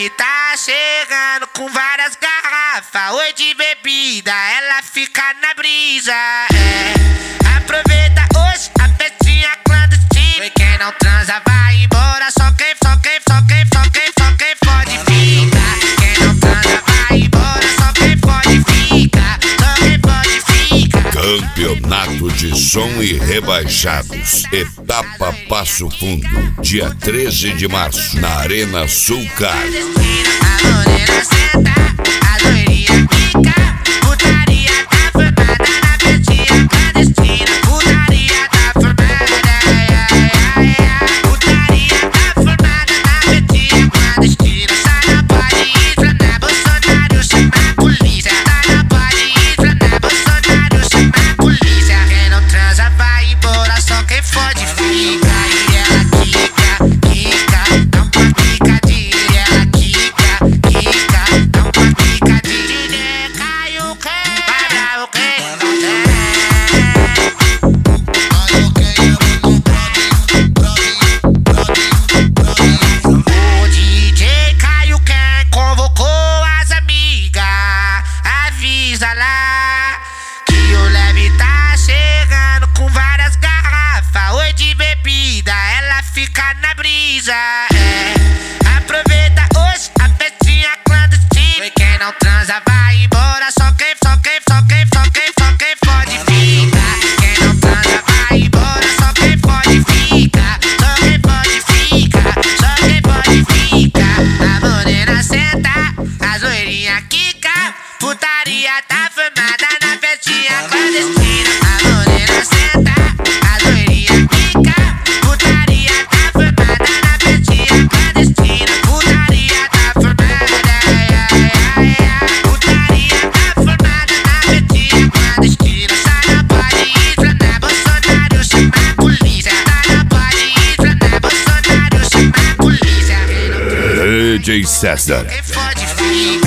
Leve tá chegando com várias garrafas. Oi de bebida, ela fica na brisa. Aproveita hoje a festinha clandestina. E quem não transa vai embora. Só quem pode ficar. Quem não transa vai embora. Só quem pode ficar. Campeonato de Som e Rebaixados, etapa Passo Fundo, dia 13 de março, na Arena Sulcar. A morena senta, a loirinha fica. Putaria tá formada na festinha clandestina. Putaria tá formada, putaria tá formada na festinha clandestina. Só não pode ir pra na Bolsonaro chamar a polícia. Só não pode ir pra na Bolsonaro chamar a polícia. Quem não transa vai embora, só quem pode fica. E ela quica, dá uma picadinha. Ela quica, dá uma picadinha. Caiu quem? Vai bravo quem não tem. O DJ Caio quem convocou as amigas. Avisa lá que o Leve tá chegando com várias garrafas. Oi de bebida, ela fica na brisa. Aproveita hoje a festinha clandestina. E quem não transa vai embora. Só quem pode ficar. Quem não transa vai embora. Só quem pode ficar. Só quem pode ficar. A morena senta, as loirinha quica. Putaria tá formada na festinha clandestina. A morena senta, as loirinha quica. Putaria tá formada na festinha clandestina. Putaria tá formada, putaria tá formada na festinha clandestina. Só não pode ir pra na Bolsonaro chamar a polícia. Só não pode ir pra na Bolsonaro chamar a polícia. DJ César. Quem pode ficar.